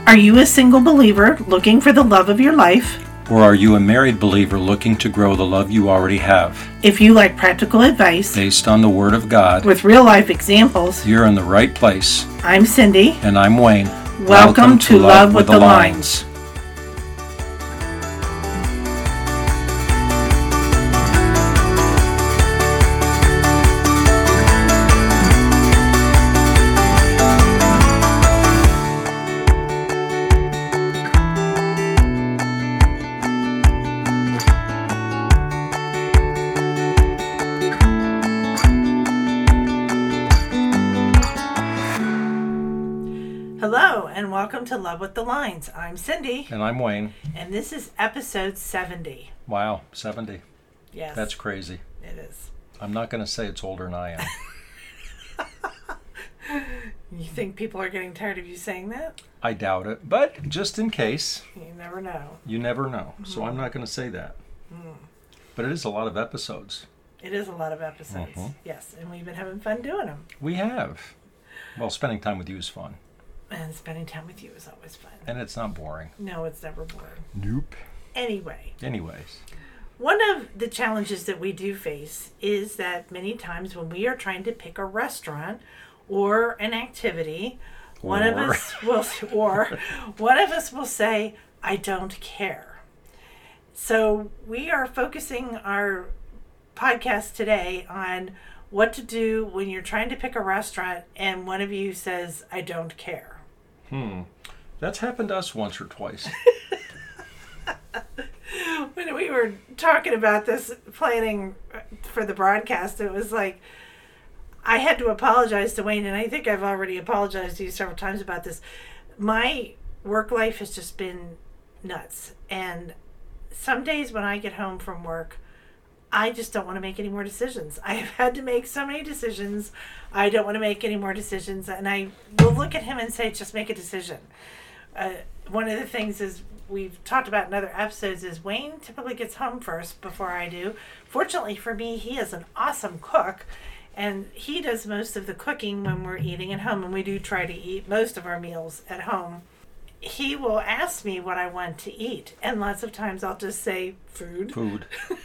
Are you a single believer looking for the love of your life? Or are you a married believer looking to grow the love you already have? If you like practical advice Based on the Word of God, with real-life examples, you're in the right place. I'm Cindy. And I'm Wayne. Welcome to Love with the Lines. Hello, and welcome to Love with the Lines. I'm Cindy. And I'm Wayne. And this is episode 70. Wow, 70. Yes. That's crazy. It is. I'm not going to say it's older than I am. You think people are getting tired of you saying that? I doubt it. But just in case. You never know. You never know. So I'm not going to say that. But it is a lot of episodes. It is a lot of episodes. Yes, and we've been having fun doing them. We have. Well, spending time with you is fun. And spending time with you is always fun. And it's not boring. No, it's never boring. Nope. Anyways, one of the challenges that we do face is that many times when we are trying to pick a restaurant or an activity, one of us will say, "I don't care." So we are focusing our podcast today on what to do when you're trying to pick a restaurant and one of you says, "I don't care." That's happened to us once or twice. When we were talking about this, planning for the broadcast, it was like, I had to apologize to Wayne, and I think I've already apologized to you several times about this. My work life has just been nuts. And some days when I get home from work, I just don't want to make any more decisions. I've had to make so many decisions. I don't want to make any more decisions. And I will look at him and say, just make a decision. One of the things is we've talked about in other episodes is Wayne typically gets home first before I do. Fortunately for me, he is an awesome cook. And he does most of the cooking when we're eating at home. And we do try to eat most of our meals at home. He will ask me what I want to eat. And lots of times I'll just say food. Food.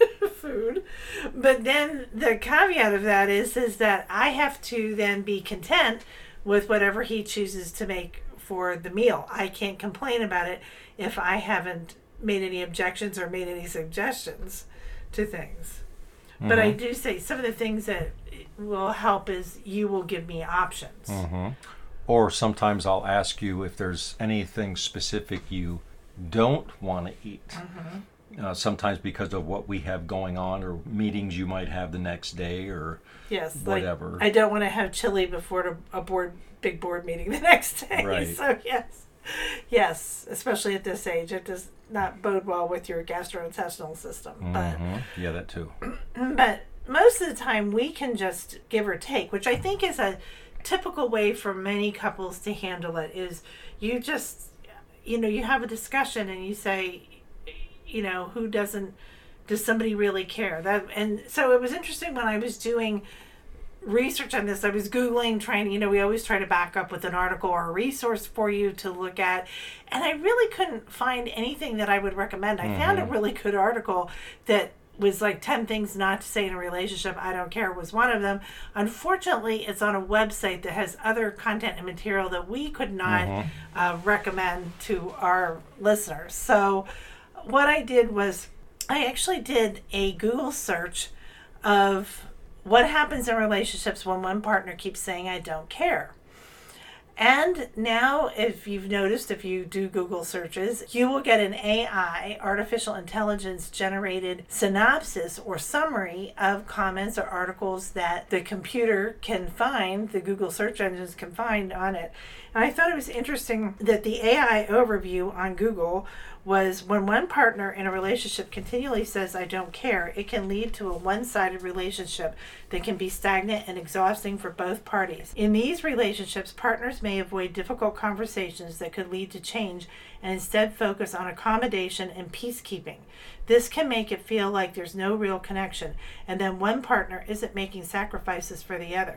But then the caveat of that is that I have to then be content with whatever he chooses to make for the meal. I can't complain about it if I haven't made any objections or made any suggestions to things. But I do say some of the things that will help is you will give me options. Or sometimes I'll ask you if there's anything specific you don't want to eat. Sometimes because of what we have going on or meetings you might have the next day or whatever. Like I don't want to have chili before a big board meeting the next day. Right. So yes, especially at this age, it does not bode well with your gastrointestinal system. But yeah, that too. But most of the time we can just give or take, which I think is a typical way for many couples to handle it. Is you just, you have a discussion and you say, does somebody really care? And so it was interesting when I was doing research on this. I was Googling, we always try to back up with an article or a resource for you to look at. And I really couldn't find anything that I would recommend. I found a really good article that was like 10 things not to say in a relationship. I don't care was one of them. Unfortunately, it's on a website that has other content and material that we could not recommend to our listeners. So what I did was I actually did a Google search of what happens in relationships when one partner keeps saying, "I don't care." And now, if you've noticed, if you do Google searches, you will get an AI, artificial intelligence generated synopsis or summary of comments or articles that the computer can find, the Google search engines can find on it. And I thought it was interesting that the AI overview on Google was when one partner in a relationship continually says, "I don't care," it can lead to a one-sided relationship that can be stagnant and exhausting for both parties. In these relationships, partners may avoid difficult conversations that could lead to change and instead focus on accommodation and peacekeeping. This can make it feel like there's no real connection, and then one partner isn't making sacrifices for the other.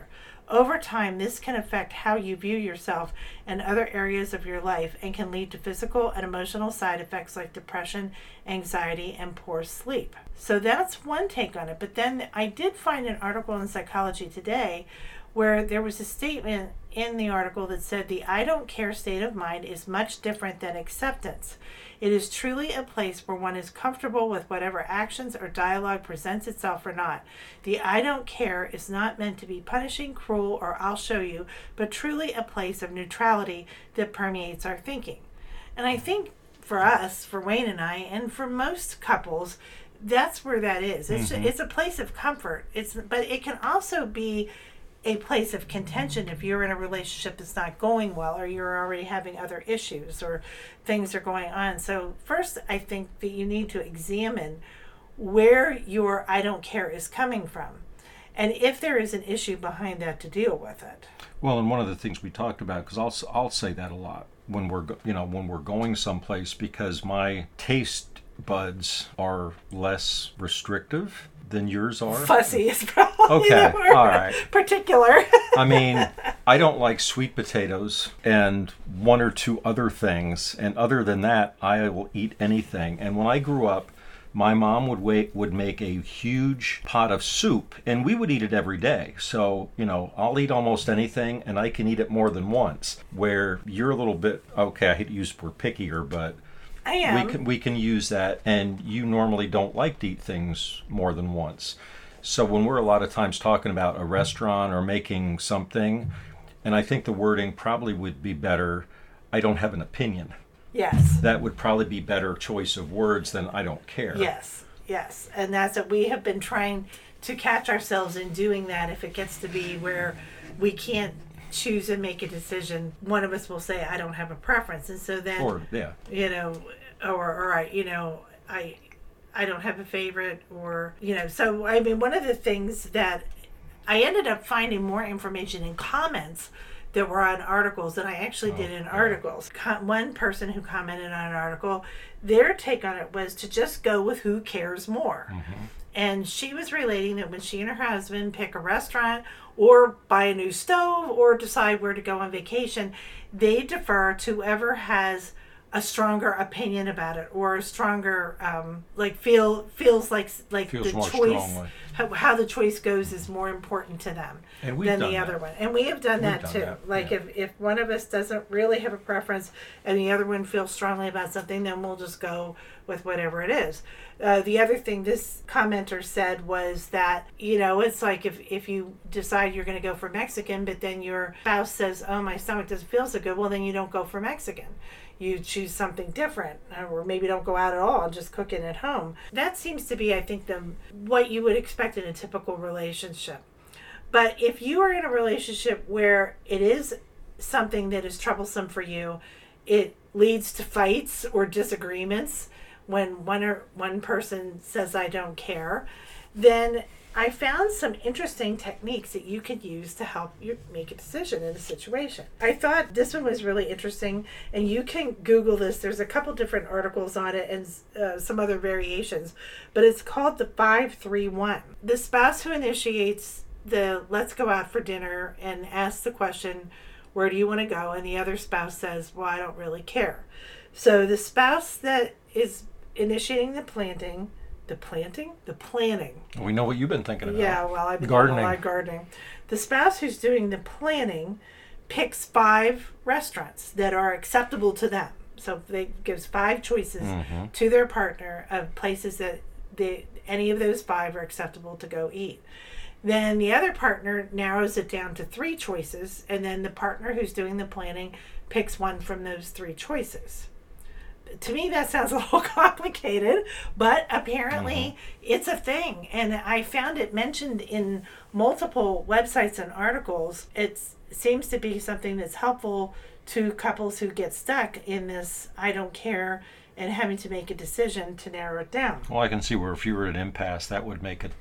Over time, this can affect how you view yourself and other areas of your life and can lead to physical and emotional side effects like depression, anxiety, and poor sleep. So that's one take on it. But then I did find an article in Psychology Today where there was a statement in the article that said the I don't care state of mind is much different than acceptance. It is truly a place where one is comfortable with whatever actions or dialogue presents itself or not. The I don't care is not meant to be punishing, cruel, or I'll show you, but truly a place of neutrality that permeates our thinking. And I think for us, for Wayne and I, and for most couples, that's where that is. It's a place of comfort. But it can also be a place of contention if you're in a relationship that's not going well, or you're already having other issues, or things are going on. So first, I think that you need to examine where your I don't care is coming from, and if there is an issue behind that, to deal with it. Well, and one of the things we talked about, because I'll say that a lot when we're going someplace, because my taste buds are less restrictive than yours are. Fussy is probably okay. the word. All right. Particular. I mean, I don't like sweet potatoes and one or two other things, and other than that, I will eat anything. And when I grew up, my mom would make a huge pot of soup, and we would eat it every day. So, I'll eat almost anything, and I can eat it more than once. Where you're a little bit, okay, I hate to use the word pickier, but I am. we can use that, and you normally don't like to eat things more than once. So when we're a lot of times talking about a restaurant or making something, and I think the wording probably would be better, I don't have an opinion. Yes. That would probably be better choice of words than I don't care. Yes. And that's what we have been trying to catch ourselves in doing that. If it gets to be where we can't choose and make a decision, one of us will say, I don't have a preference. And so then, I don't have a favorite, or, so, I mean, one of the things that I ended up finding more information in comments that were on articles than I actually did in articles. One person who commented on an article, their take on it was to just go with who cares more. Mm-hmm. And she was relating that when she and her husband pick a restaurant or buy a new stove or decide where to go on vacation, they defer to whoever has a stronger opinion about it, or a stronger feels like the choice, how the choice goes is more important to them than the other one. And we have done that too. If one of us doesn't really have a preference and the other one feels strongly about something, then we'll just go with whatever it is. The other thing this commenter said was that, it's like if you decide you're going to go for Mexican, but then your spouse says, oh, my stomach doesn't feel so good, well, then you don't go for Mexican. You choose something different, or maybe don't go out at all and just cook it at home. That seems to be, I think, what you would expect in a typical relationship. But if you are in a relationship where it is something that is troublesome for you, it leads to fights or disagreements when one person says, I don't care, then I found some interesting techniques that you could use to help you make a decision in a situation. I thought this one was really interesting, and you can Google this. There's a couple different articles on it and some other variations, but it's called the 5-3-1. The spouse who initiates the let's go out for dinner and asks the question, where do you want to go? And the other spouse says, well, I don't really care. So the spouse that is initiating the planning. We know what you've been thinking about. Yeah, well, I've been doing a lot of gardening. The spouse who's doing the planning picks 5 restaurants that are acceptable to them. So they gives 5 choices to their partner of places that any of those 5 are acceptable to go eat. Then the other partner narrows it down to 3 choices, and then the partner who's doing the planning picks one from those 3 choices. To me, that sounds a little complicated, but apparently it's a thing. And I found it mentioned in multiple websites and articles. It seems to be something that's helpful to couples who get stuck in this I don't care and having to make a decision to narrow it down. Well, I can see where if you were at an impasse, that would make it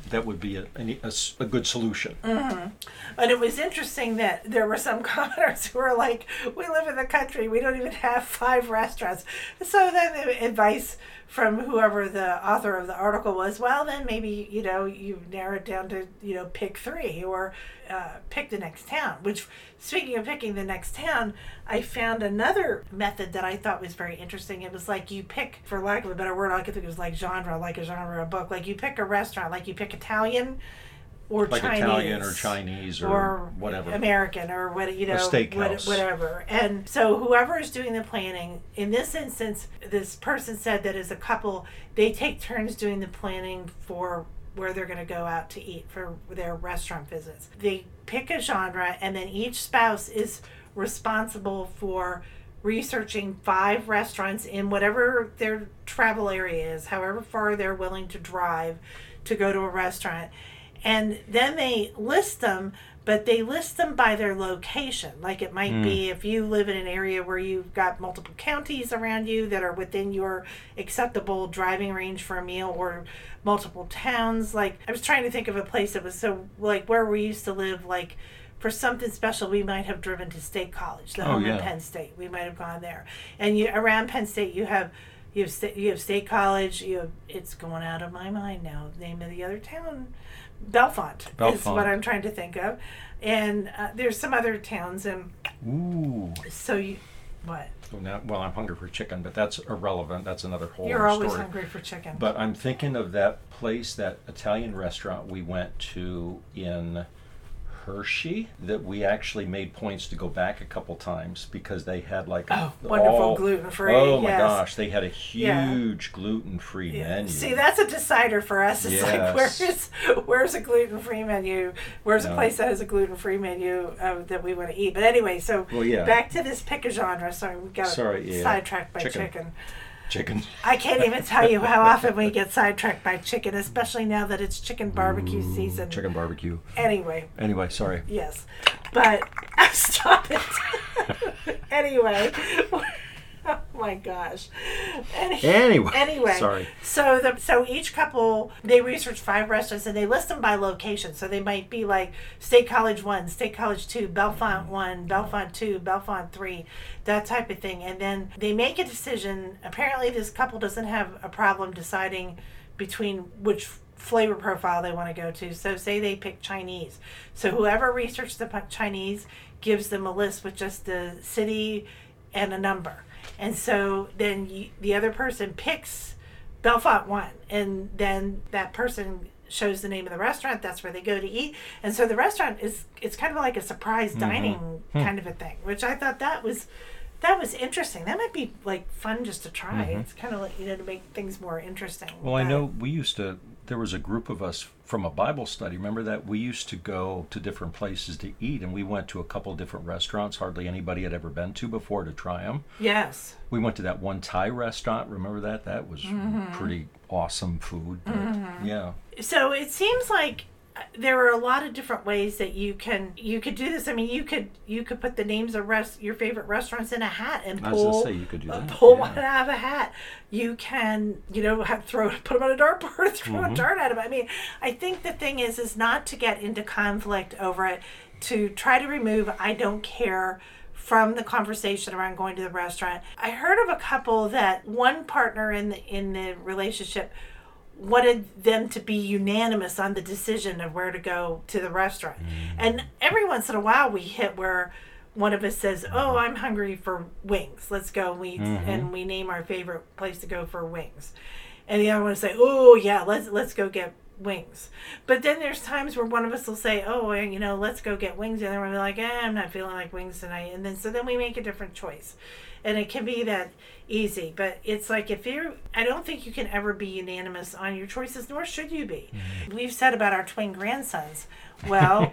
that would be a good solution. Mm-hmm. And it was interesting that there were some commenters who were like, we live in the country, we don't even have 5 restaurants. So then the advice from whoever the author of the article was, well, then maybe, you narrow it down to, pick 3 or pick the next town. Which, speaking of picking the next town, I found another method that I thought was very interesting. It was like you pick, for lack of a better word, I could think it was like a genre of book. Like you pick a restaurant, like you pick Italian or like Chinese. Italian or Chinese or whatever. American or what, a steakhouse. whatever. And so whoever is doing the planning, in this instance, this person said that as a couple, they take turns doing the planning for where they're going to go out to eat for their restaurant visits. They pick a genre, and then each spouse is responsible for researching 5 restaurants in whatever their travel area is, however far they're willing to drive to go to a restaurant. And then they list them, but they list them by their location. Like it might be if you live in an area where you've got multiple counties around you that are within your acceptable driving range for a meal, or multiple towns. Like I was trying to think of a place that was so, like where we used to live, like for something special, we might have driven to State College, the home in Penn State. We might have gone there. And around Penn State, you have State College. It's going out of my mind now. The name of the other town, Bellefonte is what I'm trying to think of. And there's some other towns. And ooh. So what? Well, I'm hungry for chicken, but that's irrelevant. That's another whole You're always story. hungry for chicken. But I'm thinking of that place, that Italian restaurant we went to in Hershey, that we actually made points to go back a couple times because they had like wonderful gluten-free. Oh my gosh, they had a huge gluten-free menu. See, that's a decider for us. It's like where's a gluten-free menu? Where's a place that has a gluten-free menu that we want to eat? But anyway, so back to this pick a genre. Sorry, we got sidetracked by chicken. I can't even tell you how often we get sidetracked by chicken, especially now that it's chicken barbecue season. Chicken barbecue. Anyway, sorry. Yes. But stop it. Anyway. Oh my gosh. Anyway. Sorry. So each couple, they research 5 restaurants and they list them by location. So they might be like State College 1, State College 2, Bellefonte 1, Bellefonte 2, Bellefonte 3, that type of thing. And then they make a decision. Apparently this couple doesn't have a problem deciding between which flavor profile they want to go to. So say they pick Chinese. So whoever researched the Chinese gives them a list with just the city and a number. And so then the other person picks Bellefonte 1, and then that person shows the name of the restaurant. That's where they go to eat. And so the restaurant it's kind of like a surprise dining kind of a thing, which I thought that was interesting. That might be like fun just to try. It's kind of like, to make things more interesting. Well, I know there was a group of us from a Bible study. Remember that we used to go to different places to eat, and we went to a couple different restaurants hardly anybody had ever been to before to try them. Yes. We went to that one Thai restaurant. Remember that? That was pretty awesome food. But yeah. So it seems like there are a lot of different ways that you could do this. I mean, you could put the names of your favorite restaurants in a hat and pull. I was going to say you could do that. Pull one out of a hat. You can, put them on a dartboard, throw a dart at them. I mean, I think the thing is not to get into conflict over it, to try to remove I don't care from the conversation around going to the restaurant. I heard of a couple that one partner in the relationship wanted them to be unanimous on the decision of where to go to the restaurant. And every once in a while we hit where one of us says, oh, I'm hungry for wings. Let's go. And we name our favorite place to go for wings. And the other one will say, oh, yeah, let's go get wings. But then there's times where one of us will say, oh, let's go get wings. And the other one will be like, I'm not feeling like wings tonight. And then we make a different choice. And it can be that easy. But it's like I don't think you can ever be unanimous on your choices, nor should you be. We've said about our twin grandsons, well,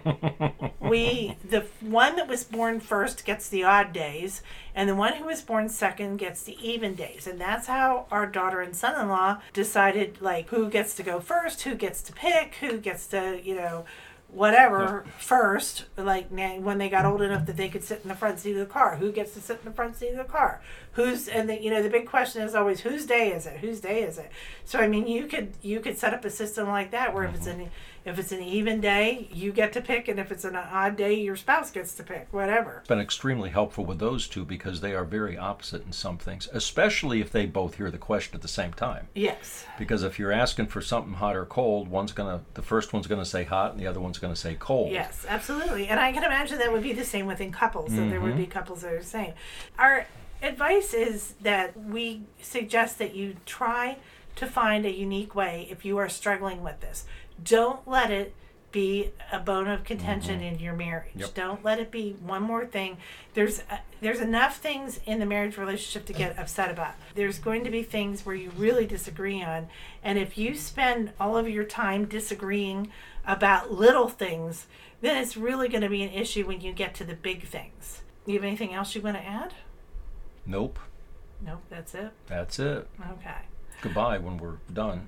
the one that was born first gets the odd days, and the one who was born second gets the even days. And that's how our daughter and son-in-law decided, like, who gets to go first, who gets to pick, who gets to, whatever first, like when they got old enough that they could sit in the front seat of the car. Who gets to sit in the front seat of the car? The big question is always, whose day is it? Whose day is it? So I mean, you could set up a system like that where if it's an even day, you get to pick, and if it's an odd day, your spouse gets to pick, whatever. It's been extremely helpful with those two because they are very opposite in some things, especially if they both hear the question at the same time. Yes. Because if you're asking for something hot or cold, the first one's gonna say hot and the other one's gonna say cold. Yes, absolutely. And I can imagine that would be the same within couples. So there would be couples that are the same. Our advice is that we suggest that you try to find a unique way if you are struggling with this. Don't let it be a bone of contention in your marriage. Yep. Don't let it be one more thing. There's enough things in the marriage relationship to get upset about. There's going to be things where you really disagree on, and if you spend all of your time disagreeing about little things, then it's really going to be an issue when you get to the big things. You have anything else you want to add? Nope. Nope, that's it. That's it. Okay. Goodbye when we're done.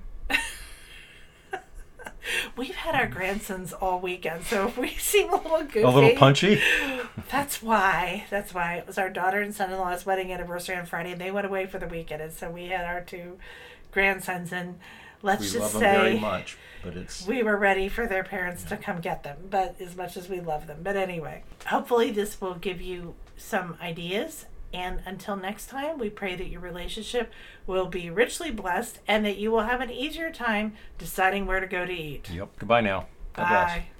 We've had our grandsons all weekend, so if we seem a little goofy. A little punchy? That's why. It was our daughter and son-in-law's wedding anniversary on Friday, and they went away for the weekend, and so we had our two grandsons, and let's We just love say them very much, but it's... we were ready for their parents to come get them, but as much as we love them. But anyway, hopefully this will give you some ideas. And until next time, we pray that your relationship will be richly blessed and that you will have an easier time deciding where to go to eat. Yep. Goodbye now. God bless. Bye.